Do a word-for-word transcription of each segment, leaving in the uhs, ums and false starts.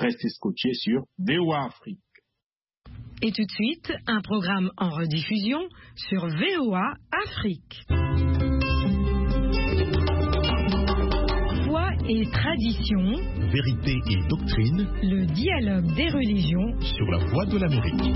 restez scotchés sur V O A Afrique. Et tout de suite, un programme en rediffusion sur V O A Afrique. Foi et tradition, vérité et doctrine, le dialogue des religions sur la voie de l'Amérique.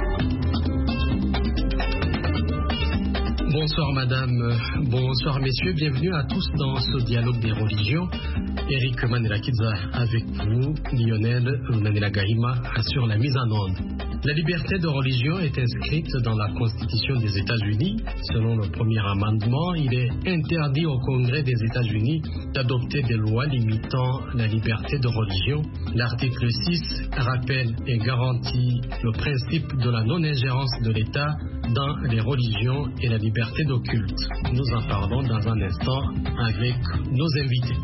Bonsoir madame, bonsoir messieurs, bienvenue à tous dans ce dialogue des religions. Eric Manelakidza avec vous, Lionel Nanela Gahima assure la mise en onde. La liberté de religion est inscrite dans la Constitution des États-Unis. Selon le premier amendement, il est interdit au Congrès des États-Unis d'adopter des lois limitant la liberté de religion. L'article six rappelle et garantit le principe de la non-ingérence de l'État dans les religions et la liberté de culte. Nous en parlons dans un instant avec nos invités.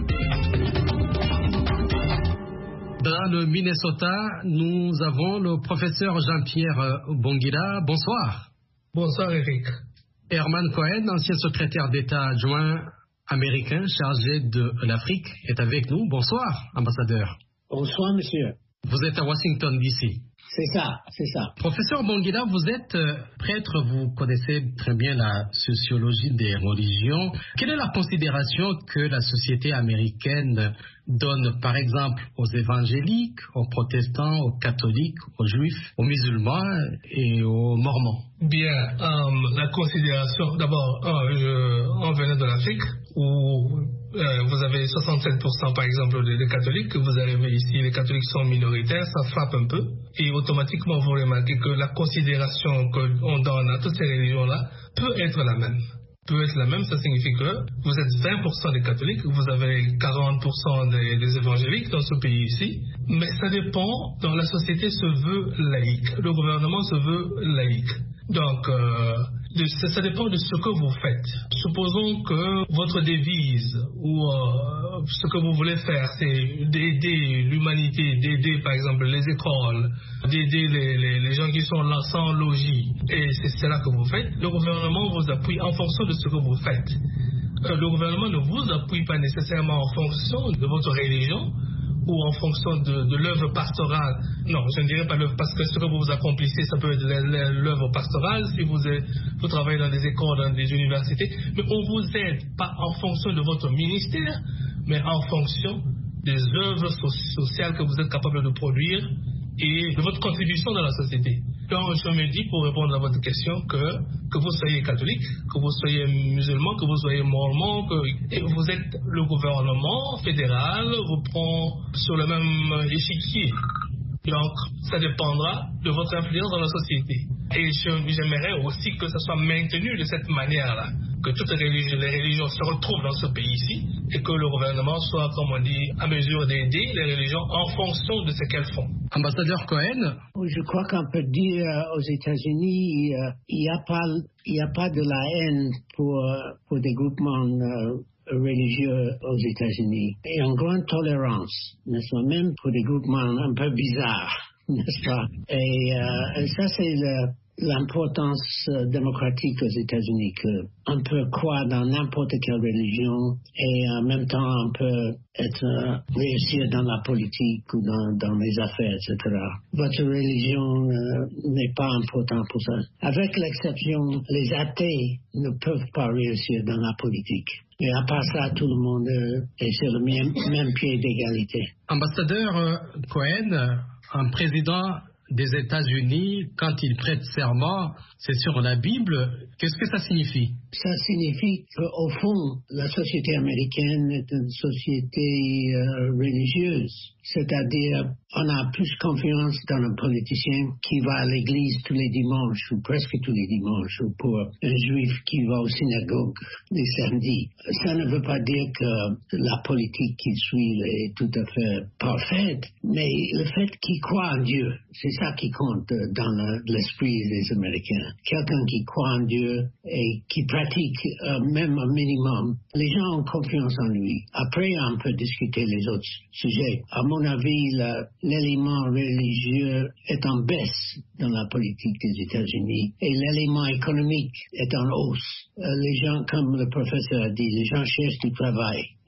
Dans le Minnesota, nous avons le professeur Jean-Pierre Bonguila. Bonsoir. Bonsoir Eric. Herman Cohen, ancien secrétaire d'État adjoint américain chargé de l'Afrique, est avec nous. Bonsoir, ambassadeur. Bonsoir, monsieur. Vous êtes à Washington, D C. C'est ça, c'est ça. Professeur Bonguila, vous êtes prêtre, vous connaissez très bien la sociologie des religions. Quelle est la considération que la société américaine donne, par exemple, aux évangéliques, aux protestants, aux catholiques, aux juifs, aux musulmans et aux mormons? Bien, euh, la considération, d'abord, euh, je, on venait de l'Afrique où euh, vous avez soixante-sept pour cent par exemple des, des catholiques, vous arrivez ici, les catholiques sont minoritaires, ça frappe un peu, et automatiquement vous remarquez que la considération qu'on donne à toutes ces religions-là peut être la même. peut être la même, ça signifie que vous êtes vingt pour cent des catholiques, vous avez quarante pour cent des, des évangéliques dans ce pays ici, mais ça dépend, dans la société se veut laïque, le gouvernement se veut laïque. Donc, euh, de, ça, ça dépend de ce que vous faites. Supposons que votre devise ou euh, ce que vous voulez faire, c'est d'aider l'humanité, d'aider par exemple les écoles, d'aider les, les, les gens qui sont là sans logis, et c'est cela que vous faites. Le gouvernement vous appuie en fonction de ce que vous faites. Euh, le gouvernement ne vous appuie pas nécessairement en fonction de votre religion, ou en fonction de, de l'œuvre pastorale. Non, je ne dirais pas l'œuvre, parce que ce que vous accomplissez, ça peut être l'œuvre pastorale, si vous, êtes, vous travaillez dans des écoles, dans des universités, mais on vous aide pas en fonction de votre ministère, mais en fonction des œuvres so- sociales que vous êtes capable de produire et de votre contribution dans la société. Donc, je me dis, pour répondre à votre question, que, que vous soyez catholique, que vous soyez musulman, que vous soyez mormon, que et vous êtes le gouvernement fédéral, vous prend sur le même échiquier. Donc, ça dépendra de votre influence dans la société. Et je, j'aimerais aussi que ça soit maintenu de cette manière-là, que toutes les religions, les religions se retrouvent dans ce pays-ci et que le gouvernement soit, comme on dit, à mesure d'aider les religions en fonction de ce qu'elles font. Ambassadeur Cohen. Je crois qu'on peut dire euh, aux États-Unis, il euh, n'y a pas, il y a pas de la haine pour, pour des groupements euh, religieux aux États-Unis. Et une grande tolérance, n'est-ce pas, même pour des groupements un peu bizarres, n'est-ce pas? Et, euh, et ça, c'est le, l'importance euh, démocratique aux États-Unis, qu'on peut croire dans n'importe quelle religion et en même temps on peut être, euh, réussir dans la politique ou dans, dans les affaires, et cetera. Votre religion euh, n'est pas importante pour ça. Avec l'exception, les athées ne peuvent pas réussir dans la politique. Et à part ça, tout le monde euh, est sur le même, même pied d'égalité. Ambassadeur euh, Cohen, un président des États-Unis, quand il prête serment, c'est sur la Bible. Qu'est-ce que ça signifie? Ça signifie qu'au fond, la société américaine est une société euh, religieuse. C'est-à-dire, on a plus confiance dans un politicien qui va à l'église tous les dimanches, ou presque tous les dimanches, ou pour un juif qui va au synagogue les samedis. Ça ne veut pas dire que la politique qu'il suit est tout à fait parfaite, mais le fait qu'il croit en Dieu, c'est ça qui compte dans le, l'esprit des Américains. Quelqu'un qui croit en Dieu et qui pratique euh, même un minimum, les gens ont confiance en lui. Après, on peut discuter les autres sujets. À mon avis, la, l'élément religieux est en baisse dans la politique des États-Unis et l'élément économique est en hausse. Euh, les gens, comme le professeur a dit, les gens cherchent du travail.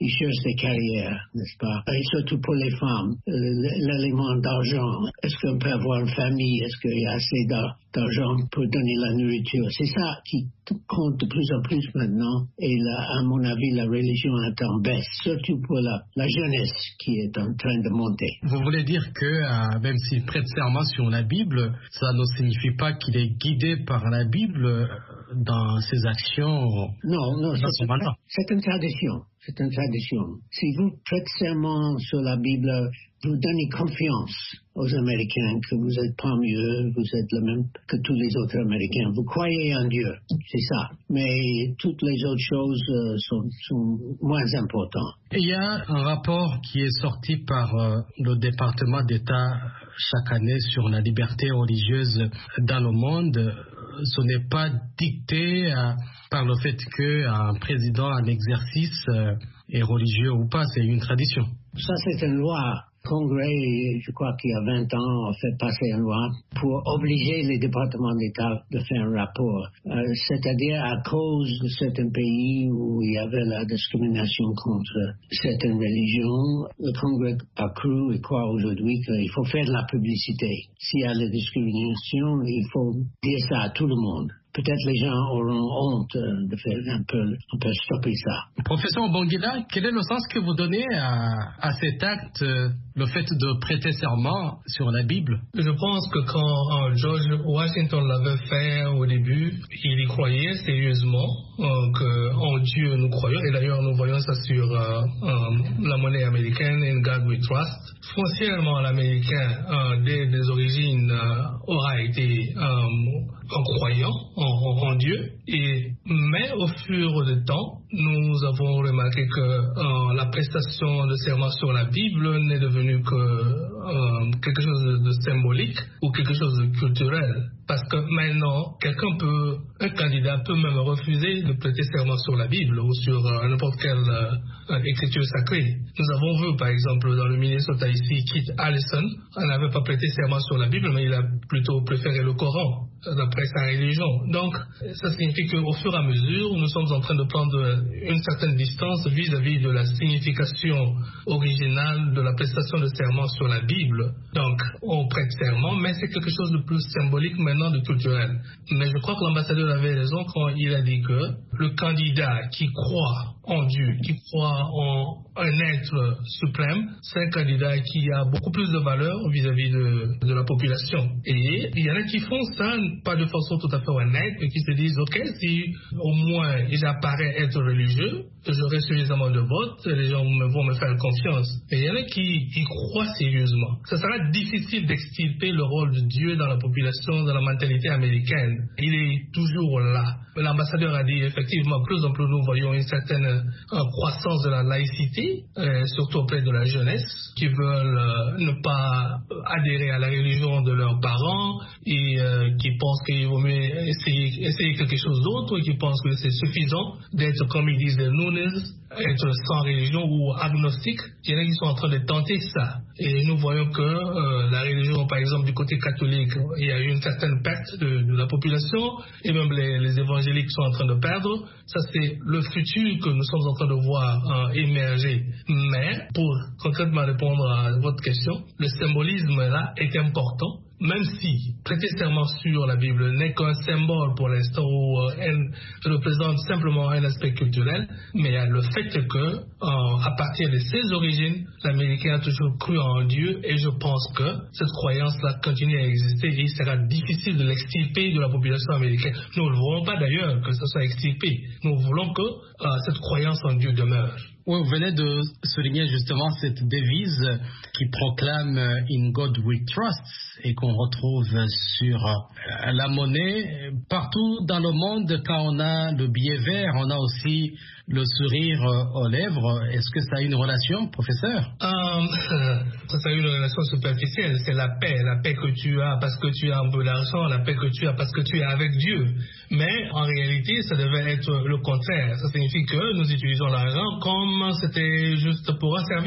ils cherchent des carrières, n'est-ce pas? Et surtout pour les femmes, l'élément d'argent. Est-ce qu'on peut avoir une famille? Est-ce qu'il y a assez d'argent pour donner la nourriture? C'est ça qui compte de plus en plus maintenant. Et là, à mon avis, la religion est en baisse, surtout pour la, la jeunesse qui est en train de monter. Vous voulez dire que euh, même s'il prête serment sur la Bible, ça ne signifie pas qu'il est guidé par la Bible dans ses actions? Non, non, c'est, c'est une tradition. C'est une tradition. Si vous prêtez serment sur la Bible, vous donnez confiance aux Américains que vous n'êtes pas mieux, vous êtes le même que tous les autres Américains. Vous croyez en Dieu, c'est ça. Mais toutes les autres choses euh, sont, sont moins importantes. Il y a un rapport qui est sorti par euh, le département d'État chaque année sur la liberté religieuse dans le monde. Ce n'est pas dicté euh, par le fait qu'un président en exercice euh, est religieux ou pas, c'est une tradition. Ça, c'est une loi. Le Congrès, je crois qu'il y a vingt ans, a fait passer une loi pour obliger les départements d'État de faire un rapport. Euh, c'est-à-dire à cause de certains pays où il y avait la discrimination contre certaines religions, le Congrès a cru et croit aujourd'hui qu'il faut faire de la publicité. S'il y a la discrimination, il faut dire ça à tout le monde. Peut-être les gens auront honte de faire un peu, un peu stopper ça. Professeur Obongila, quel est le sens que vous donnez à, à cet acte, le fait de prêter serment sur la Bible? Je pense que quand euh, George Washington l'avait fait au début, il y croyait sérieusement euh, qu'en Dieu nous croyons. Et d'ailleurs, nous voyons ça sur euh, euh, la monnaie américaine, In God We Trust. Foncièrement, l'Américain, euh, dès les origines, euh, aura été euh, en croyant en, en, en Dieu. Et, mais au fur du temps, nous avons remarqué que euh, la prestation de serment sur la Bible n'est devenue que euh, quelque chose de, de symbolique ou quelque chose de culturel. Parce que maintenant, quelqu'un peut, un candidat peut même refuser de prêter serment sur la Bible ou sur euh, n'importe quelle euh, écriture sacrée. Nous avons vu, par exemple, dans le Minnesota ici, Keith Allison, il n'avait pas prêté serment sur la Bible, mais il a plutôt préféré le Coran d'après sa religion. Donc, ça signifie qu'au fur et à mesure, nous sommes en train de prendre une certaine distance vis-à-vis de la signification originale de la prestation de serment sur la Bible. Donc, on prête serment, mais c'est quelque chose de plus symbolique maintenant, de culturel. Mais je crois que l'ambassadeur avait raison quand il a dit que le candidat qui croit en Dieu, qui croit en un être suprême, c'est un candidat qui a beaucoup plus de valeur vis-à-vis de, de la population. Et il y en a qui font ça, pas de façon tout à fait honnête, mais qui se disent, ok, si au moins j'apparais être religieux, j'aurai suffisamment de votes, les gens vont me faire confiance. Et il y en a qui, qui croient sérieusement. Ça sera difficile d'extirper le rôle de Dieu dans la population, dans la mentalité américaine. Il est toujours là. L'ambassadeur a dit, effectivement, plus en plus nous voyons une certaine euh, croissance de la laïcité, euh, surtout auprès de la jeunesse, qui veulent euh, ne pas adhérer à la religion de leurs parents et euh, qui pensent qu'il vaut mieux essayer, essayer quelque chose d'autre, et qui pensent que c'est suffisant d'être, comme ils disent, des nooners, être sans religion ou agnostique. Il y en a qui sont en train de tenter ça. Et nous voyons que euh, la religion, par exemple, du côté catholique, il y a eu une certaine perte de, de la population, et même les, les évangéliques sont en train de perdre. Ça, c'est le futur que nous sommes en train de voir euh, émerger. Mais, pour concrètement répondre à votre question, le symbolisme là est important. Même si prêter serment sur la Bible n'est qu'un symbole pour l'instant où euh, elle représente simplement un aspect culturel, mais il y a le fait que, euh, à partir de ses origines, l'Américain a toujours cru en Dieu, et je pense que cette croyance-là continue à exister et il sera difficile de l'extirper de la population américaine. Nous ne voulons pas d'ailleurs que ça soit extirpé. Nous voulons que euh, cette croyance en Dieu demeure. Oui, vous venez de souligner justement cette devise qui proclame « In God we trust » et qu'on retrouve sur la monnaie. Partout dans le monde, quand on a le billet vert, on a aussi le sourire aux lèvres. Est-ce que ça a une relation, professeur? um, Ça a une relation superficielle. C'est la paix, la paix que tu as parce que tu as un peu d'argent, la paix que tu as parce que tu es avec Dieu. Mais en réalité, ça devait être le contraire. Ça signifie que nous utilisons l'argent comme c'était juste pour un service.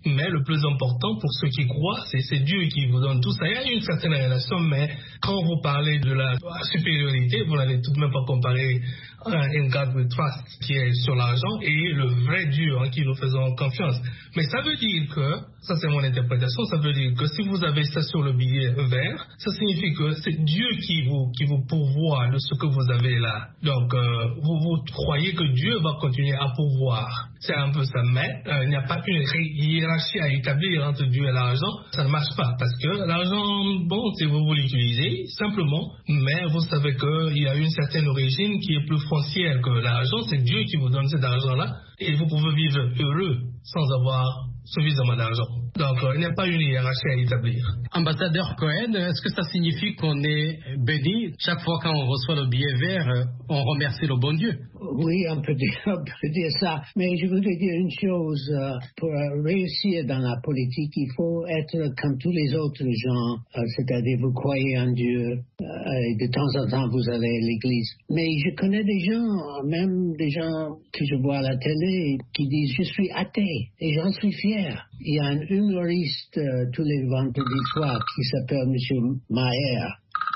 mais le plus important pour ceux qui croient, c'est, c'est Dieu qui vous donne tout ça. Il y a une certaine relation, mais quand vous parlez de la supériorité, vous n'allez tout de même pas comparer un God we trust qui est sur l'argent et le vrai Dieu en qui nous faisons confiance. Mais ça veut dire que, ça c'est mon interprétation, ça veut dire que si vous avez ça sur le billet vert, ça signifie que c'est Dieu qui vous, qui vous pourvoit de ce que vous avez là. Donc euh, vous, vous croyez que Dieu va continuer à pourvoir. C'est un peu ça, mais euh, il n'y a pas une hiérarchie à établir entre Dieu et l'argent. Ça ne marche pas parce que l'argent, bon, si vous voulez l'utiliser, simplement, mais vous savez qu'il y a une certaine origine qui est plus foncière que l'argent. C'est Dieu qui vous donne cet argent-là et vous pouvez vivre heureux sans avoir suffisamment d'argent. Donc, euh, il n'y a pas une hiérarchie à établir. Ambassadeur Cohen, est-ce que ça signifie qu'on est béni chaque fois qu'on reçoit le billet vert, on remercie le bon Dieu? Oui, on peut dire, on peut dire ça. Mais je voudrais dire une chose. Euh, pour réussir dans la politique, il faut être comme tous les autres gens. Euh, c'est-à-dire, vous croyez en Dieu. Euh, et de temps en temps, vous allez à l'église. Mais je connais des gens, même des gens que je vois à la télé, qui disent « Je suis athée » et j'en suis fier. Il y a un humoriste euh, tous les vendredis soirs qui s'appelle M. Maher.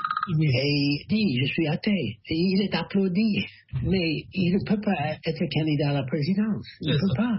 Et il dit, je suis athée. Et il est applaudi. Mais il ne peut pas être candidat à la présidence. Il ne peut pas.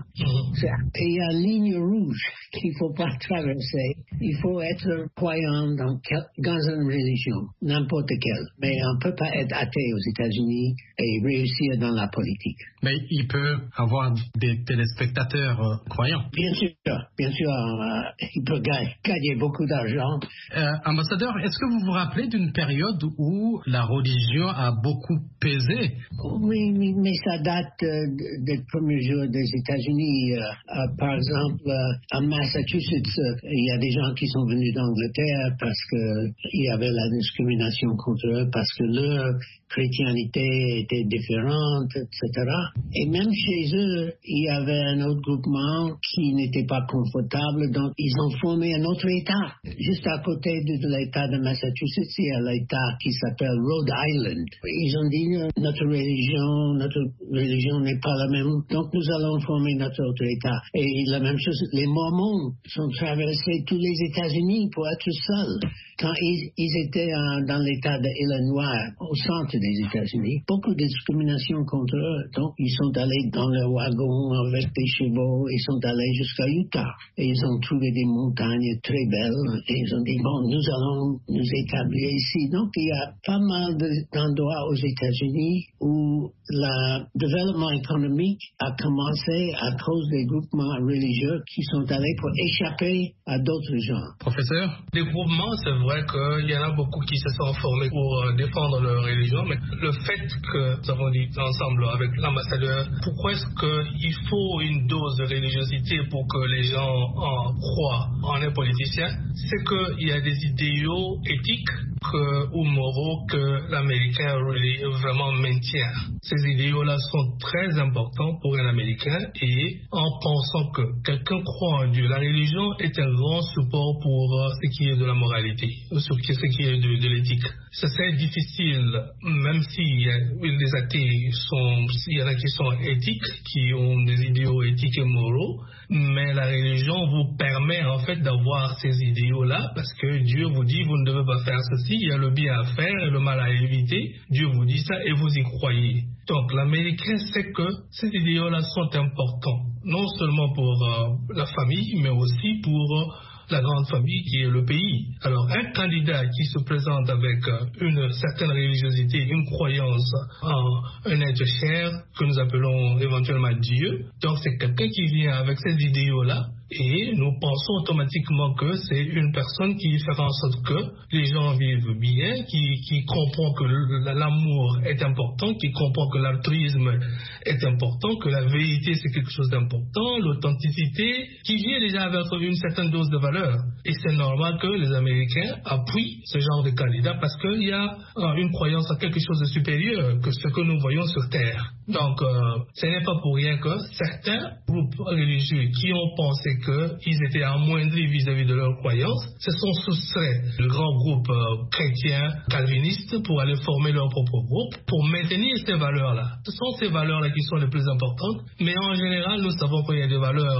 Et il y a une ligne rouge qu'il ne faut pas traverser. Il faut être croyant dans, quel, dans une religion, n'importe quelle. Mais on ne peut pas être athée aux États-Unis et réussir dans la politique. Mais il peut avoir des téléspectateurs euh, croyants. Bien sûr. Bien sûr, euh, il peut gagner, gagner beaucoup d'argent. Euh, ambassadeur, est-ce que vous vous rappelez d'une période où la religion a beaucoup pesé? Oui, oui, mais ça date euh, des premiers jours des États-Unis. Euh, euh, par exemple, euh, en Massachusetts, euh, il y a des gens qui sont venus d'Angleterre parce qu'il y avait la discrimination contre eux, parce que leur chrétienté était différente, et cetera. Et même chez eux, il y avait un autre groupement qui n'était pas confortable, donc ils ont formé un autre État. Juste à côté de, de l'État de Massachusetts, il y a l'État qui s'appelle Rhode Island. Ils ont dit, notre religion, notre religion n'est pas la même, donc nous allons former notre autre État. Et la même chose, les Mormons sont traversés tous les États-Unis pour être seuls. Quand ils, ils étaient en, dans l'État d'Illinois, au centre des États-Unis, beaucoup de discrimination contre eux. Donc, ils sont allés dans leur wagon avec des chevaux, ils sont allés jusqu'à Utah. Et ils ont trouvé des montagnes très belles. Et ils ont dit, bon, nous allons nous établir ici. Donc, il y a pas mal de, d'endroits aux États-Unis où le développement économique a commencé à cause des groupements religieux qui sont allés pour échapper à d'autres gens. Professeur? Les groupements, c'est vrai qu'il y en a beaucoup qui se sont formés pour euh, défendre leur religion, mais le fait que nous avons dit ensemble avec l'ambassadeur, pourquoi est-ce qu'il faut une dose de religiosité pour que les gens en croient en un politicien? C'est qu'il y a des idéaux éthiques que, ou moraux que l'Américain vraiment maintient. Ces idéaux-là sont très importants pour un Américain et en pensant que quelqu'un croit en Dieu, la religion est un grand support pour euh, ce qui est de la moralité, sur ce qui est de, de l'éthique. C'est très difficile, même si les athées sont, il y en a qui sont éthiques, qui ont des idéaux éthiques et moraux, mais la religion vous permet en fait d'avoir ces idéaux-là parce que Dieu vous dit vous ne devez pas faire ceci, il y a le bien à faire et le mal à éviter. Dieu vous dit ça et vous y croyez. Donc l'Américain sait que ces idéaux-là sont importants, non seulement pour euh, la famille, mais aussi pour euh, la grande famille qui est le pays. Alors un candidat qui se présente avec une certaine religiosité, une croyance en un être cher que nous appelons éventuellement Dieu, donc c'est quelqu'un qui vient avec ces idéaux-là et nous pensons automatiquement que c'est une personne qui fait en sorte que les gens vivent bien, qui, qui comprend que l'amour est important, qui comprend que l'altruisme est important, que la vérité c'est quelque chose d'important, l'authenticité, qui vient déjà avec une certaine dose de valeur. Et c'est normal que les Américains appuient ce genre de candidat parce qu'il y a euh, une croyance en quelque chose de supérieur que ce que nous voyons sur Terre. Donc, euh, ce n'est pas pour rien que certains groupes religieux qui ont pensé qu'ils étaient amoindris vis-à-vis de leurs croyances se sont soustraits du grand groupe euh, chrétien calviniste pour aller former leur propre groupe pour maintenir ces valeurs-là. Ce sont ces valeurs-là qui sont les plus importantes, mais en général, nous savons qu'il y a des valeurs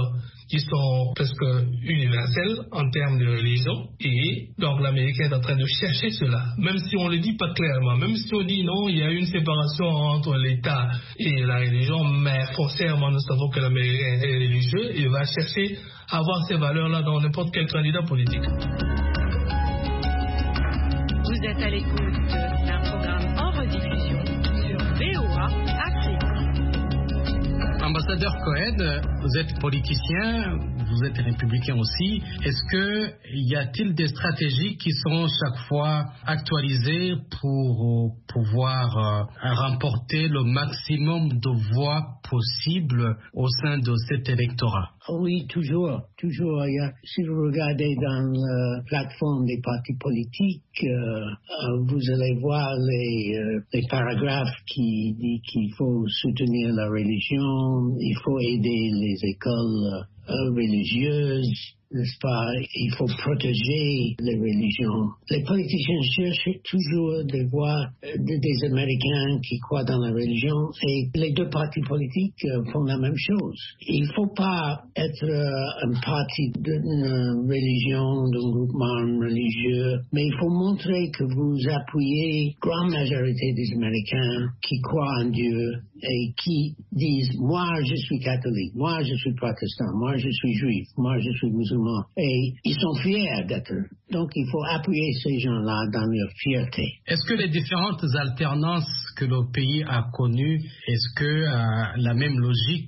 qui sont presque universelles en termes de religion. Et donc l'Américain est en train de chercher cela, même si on ne le dit pas clairement, même si on dit non, il y a une séparation entre l'État et la religion, mais foncièrement nous savons que l'Américain est religieux et va chercher à avoir ces valeurs-là dans n'importe quel candidat politique. Vous êtes à l'écoute d'un programme en rediffusion sur V O A Afrique. Ambassadeur Cohen, vous êtes politicien, vous êtes républicain aussi. Est-ce que y a-t-il des stratégies qui sont chaque fois actualisées pour pouvoir euh, remporter le maximum de voix possible au sein de cet électorat? Oui, toujours, toujours. Il y a, si vous regardez dans la plateforme des partis politiques, euh, vous allez voir les, euh, les paragraphes qui disent qu'il faut soutenir la religion, il faut aider les écoles euh, religieuses, n'est-ce pas? Il faut protéger les religions. Les politiciens cherchent toujours des voix de, des Américains qui croient dans la religion et les deux partis politiques euh, font la même chose. Il ne faut pas être euh, un parti d'une religion, d'un groupement religieux, mais il faut montrer que vous appuyez la grande majorité des Américains qui croient en Dieu et qui disent « moi je suis catholique, moi je suis protestant, moi je suis juif, moi je suis musulman ». Et ils sont fiers d'être. Donc il faut appuyer ces gens-là dans leur fierté. Est-ce que les différentes alternances que le pays a connues, est-ce que euh, la même logique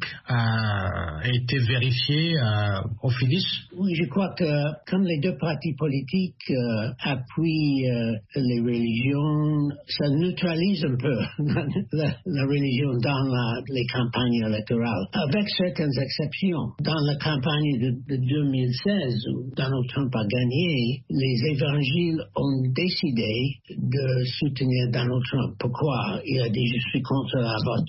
a été vérifiée euh, au finish? Oui, je crois que comme les deux partis politiques euh, appuient euh, les religions, ça neutralise un peu la, la religion dans la, les campagnes électorales, avec certaines exceptions. Dans la campagne de, de deux mille seize, où Donald Trump a gagné, les évangiles ont décidé de soutenir Donald Trump. Pourquoi? Il a dit « je suis contre l'avortement ».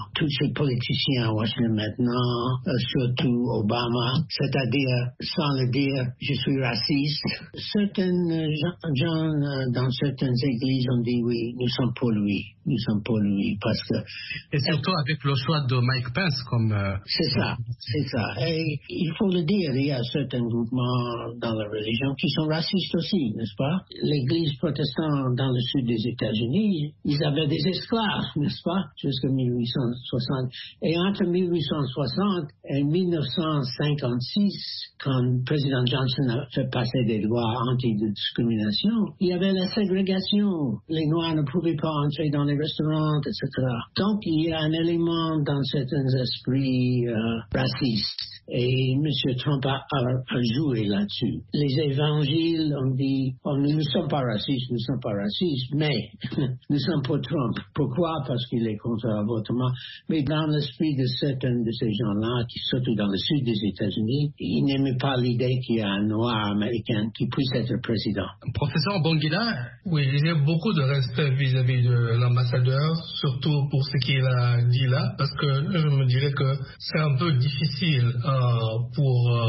Tous ces politiciens à Washington maintenant, euh, surtout Obama, c'est-à-dire sans le dire « je suis raciste ». Certains gens euh, dans certaines églises ont dit « oui, nous sommes pour lui, nous sommes pour lui ». Parce que et surtout avec le choix de Mike Pence comme... Euh... C'est ça, c'est ça. Et il faut le dire, il y a certains groupements dans la religion qui sont racistes aussi, n'est-ce pas? L'Église protestante dans le sud des États-Unis, ils avaient des esclaves, n'est-ce pas? Jusqu'en mille huit cent soixante. Et entre mille huit cent soixante et mille neuf cent cinquante-six, quand le président Johnson a fait passer des lois anti-discrimination, il y avait la ségrégation. Les Noirs ne pouvaient pas entrer dans les restaurants, et cetera. Donc, il y a un élément dans certains esprits euh, racistes. Et M. Trump a, a, a joué là-dessus. Les évangiles ont dit, oh, nous ne sommes pas racistes, nous ne sommes pas racistes, mais nous sommes pour Trump. Pourquoi? Parce qu'il est contre l'avortement. Mais dans l'esprit de certains de ces gens-là, qui surtout dans le sud des États-Unis, ils n'aimaient pas l'idée qu'il y a un noir américain qui puisse être président. Professeur Bongila? Oui, j'ai beaucoup de respect vis-à-vis de l'ambassadeur, surtout pour ce qu'il a dit là, parce que je me dirais que c'est un peu difficile euh, pour euh,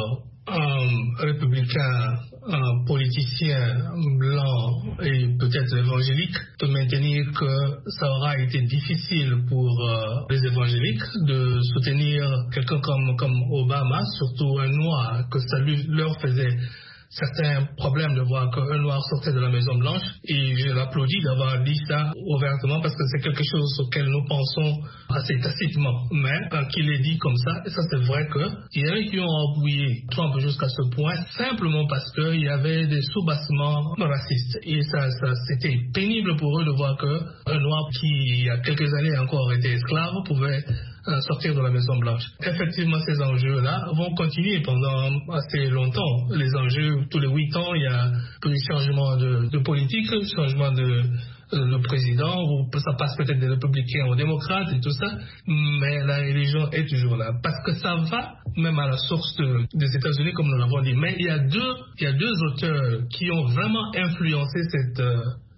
un républicain, un politicien blanc et peut-être évangélique de maintenir que ça aura été difficile pour euh, les évangéliques de soutenir quelqu'un comme, comme Obama, surtout un noir, que ça lui, leur faisait certains problèmes de voir qu'un noir sortait de la Maison Blanche, et je l'applaudis d'avoir dit ça ouvertement parce que c'est quelque chose auquel nous pensons assez tacitement, mais euh, qu'il est dit comme ça, et ça c'est vrai qu'il y en a qui ont appuyé Trump jusqu'à ce point simplement parce qu'il y avait des soubassements racistes, et ça, ça c'était pénible pour eux de voir qu'un noir qui il y a quelques années encore était esclave pouvait sortir de la Maison Blanche. Effectivement, ces enjeux-là vont continuer pendant assez longtemps. Les enjeux, tous les huit ans, il y a des changements de, de politique, changement de euh, le président, ou ça passe peut-être des républicains aux démocrates et tout ça, mais la religion est toujours là. Parce que ça va même à la source de, des États-Unis, comme nous l'avons dit. Mais il y a deux, il y a deux auteurs qui ont vraiment influencé cette... Euh,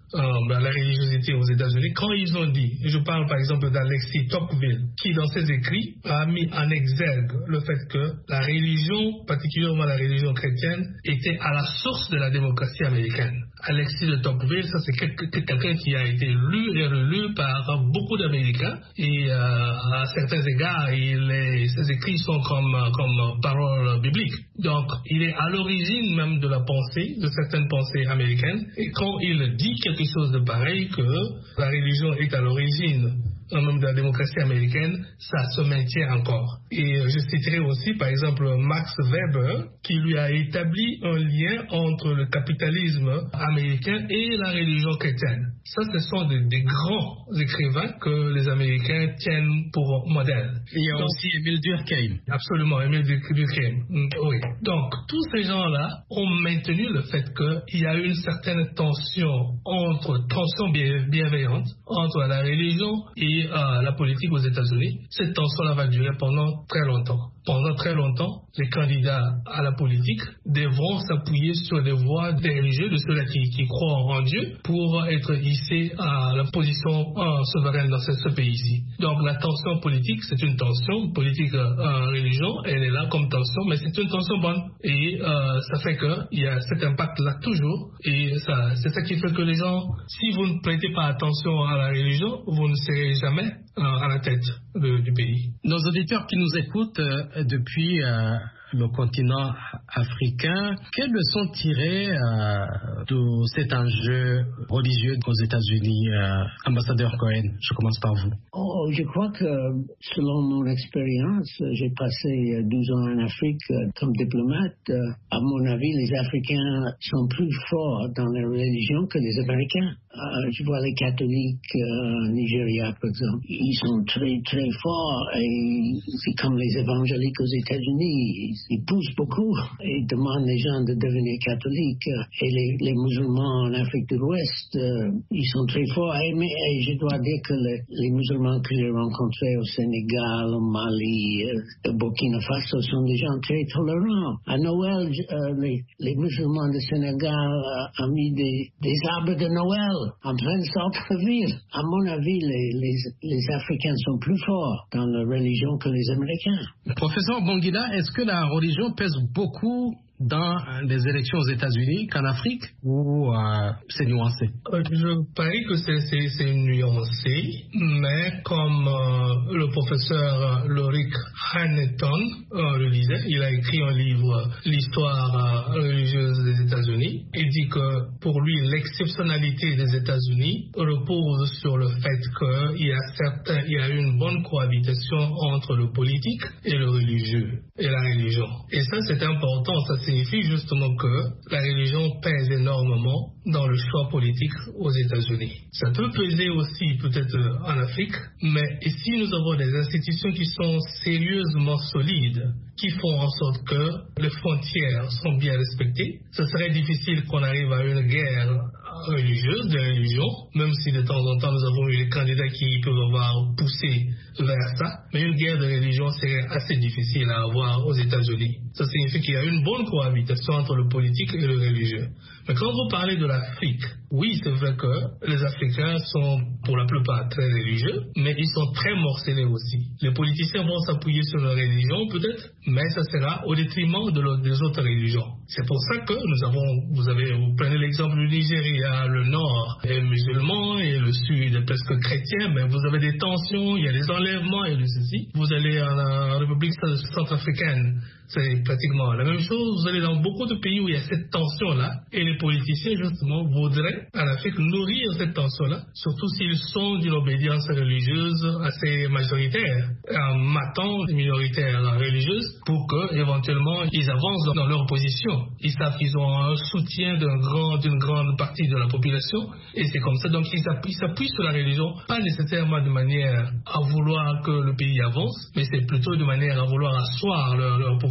euh, la religiosité aux États-Unis, quand ils ont dit, je parle par exemple d'Alexis Tocqueville, qui dans ses écrits a mis en exergue le fait que la religion, particulièrement la religion chrétienne, était à la source de la démocratie américaine. Alexis de Tocqueville, ça c'est quelqu'un qui a été lu et relu par beaucoup d'Américains et euh, à certains égards, il est, ses écrits sont comme, comme paroles bibliques. Donc, il est à l'origine même de la pensée, de certaines pensées américaines. Et quand il dit quelque chose de pareil, que la religion est à l'origine même de la démocratie américaine, ça se maintient encore. Et je citerai aussi, par exemple, Max Weber, qui lui a établi un lien entre le capitalisme américain et la religion chrétienne. Ça, ce sont des, des grands écrivains que les Américains tiennent pour modèle. Il y a Donc, aussi Émile Durkheim. Absolument, Émile Durkheim. Oui. Donc, tous ces gens-là ont maintenu le fait qu'il y a une certaine tension entre, tension bienveillante entre la religion et euh, la politique aux États-Unis. Cette tension-là va durer pendant très longtemps. Pendant très longtemps, les candidats à la politique devront s'appuyer sur les voix des religieux, de ceux-là qui, qui croient en Dieu, pour être hissés à la position euh, souveraine dans ce, ce pays-ci. Donc la tension politique, c'est une tension politique euh, religion, elle est là comme tension, mais c'est une tension bonne. Et euh, ça fait qu'il y a cet impact-là toujours. Et ça, c'est ça qui fait que les gens, si vous ne prêtez pas attention à la religion, vous ne serez jamais euh, à la tête de, du pays. Nos auditeurs qui nous écoutent euh, depuis euh, le continent africain, quelles leçons tirer euh, de cet enjeu religieux aux États-Unis, euh, ambassadeur Cohen? Je commence par vous. Oh, je crois que, selon mon expérience, j'ai passé douze ans en Afrique comme diplomate. À mon avis, les Africains sont plus forts dans la religion que les Américains. Euh, je vois les catholiques euh, au Nigeria, par exemple. Ils sont très, très forts et c'est comme les évangéliques aux États-Unis. Ils poussent beaucoup et demandent les gens de devenir catholiques. Et les, les musulmans en Afrique de l'Ouest, euh, ils sont très forts. Et, mais, et je dois dire que les, les musulmans que j'ai rencontrés au Sénégal, au Mali, euh, au Burkina Faso sont des gens très tolérants. À Noël, euh, les, les musulmans du Sénégal euh, ont mis des, des arbres de Noël en plein centre-ville. À mon avis, les, les, les Africains sont plus forts dans la religion que les Américains. Professeur Bongila, est-ce que la religion pèse beaucoup dans les élections aux États-Unis qu'en Afrique, ou euh, c'est nuancé? euh, Je parie que c'est, c'est, c'est nuancé, mais comme euh, le professeur Lorik Hanneton euh, le disait, il a écrit un livre, L'histoire euh, religieuse des États-Unis. Il dit que pour lui, l'exceptionnalité des États-Unis repose sur le fait qu'il y a certains, il y a une bonne cohabitation entre le politique et le religieux, et la religion. Et ça, c'est important, ça signifie justement que la religion pèse énormément dans le choix politique aux États-Unis. Ça peut peser aussi peut-être en Afrique, mais ici nous avons des institutions qui sont sérieusement solides, qui font en sorte que les frontières sont bien respectées. Ce serait difficile qu'on arrive à une guerre religieuse, de religion, même si de temps en temps nous avons eu des candidats qui peuvent avoir poussé vers ça, mais une guerre de religion serait assez difficile à avoir aux États-Unis. Ça signifie qu'il y a une bonne cohabitation entre le politique et le religieux. Mais quand vous parlez de l'Afrique, oui, c'est vrai que les Africains sont pour la plupart très religieux, mais ils sont très morcelés aussi. Les politiciens vont s'appuyer sur leur religion peut-être, mais ça sera au détriment de le, des autres religions. C'est pour ça que nous avons, vous avez, vous prenez l'exemple du Nigeria, le nord est musulman et le sud est presque chrétien, mais vous avez des tensions, il y a des enlèvements et de ceci. Vous allez en, en République centrafricaine, c'est pratiquement la même chose. Vous allez dans beaucoup de pays où il y a cette tension-là, et les politiciens, justement, voudraient, en Afrique, nourrir cette tension-là, surtout s'ils sont d'une obédience religieuse assez majoritaire, en matant les minoritaires religieuses, pour que, éventuellement, ils avancent dans leur position. Ils savent qu'ils ont un soutien d'un grand, d'une grande partie de la population, et c'est comme ça. Donc, ils s'appuient, s'appuient sur la religion, pas nécessairement de manière à vouloir que le pays avance, mais c'est plutôt de manière à vouloir asseoir leur, leur pouvoir.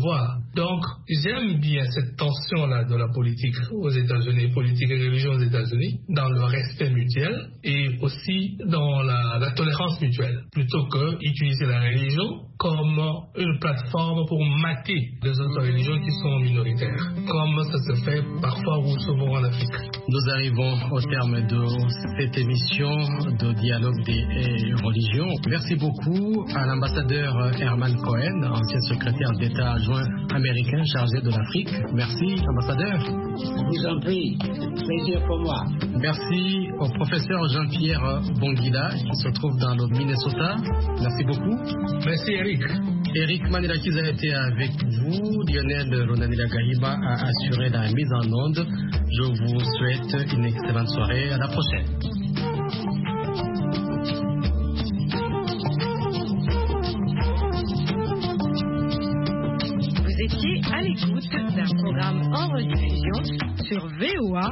Donc, j'aime bien cette tension-là de la politique aux États-Unis, politique et religion aux États-Unis, dans le respect mutuel et aussi dans la, la tolérance mutuelle, plutôt que utiliser la religion comme une plateforme pour mater les autres religions qui sont minoritaires, comme ça se fait parfois ou souvent en Afrique. Nous arrivons au terme de cette émission de Dialogue des religions. Merci beaucoup à l'ambassadeur Herman Cohen, ancien secrétaire d'État adjoint américain chargé de l'Afrique. Merci, ambassadeur. Je vous en prie, plaisir pour moi. Merci au professeur Jean-Pierre Bonguila qui se trouve dans le Minnesota. Merci beaucoup. Merci Eric. Eric Manelakiz a été avec vous. Lionel Ronanila Gahiba a assuré la mise en onde. Je vous souhaite une excellente soirée. À la prochaine. Vous étiez à l'écoute d'un programme en rediffusion sur V O A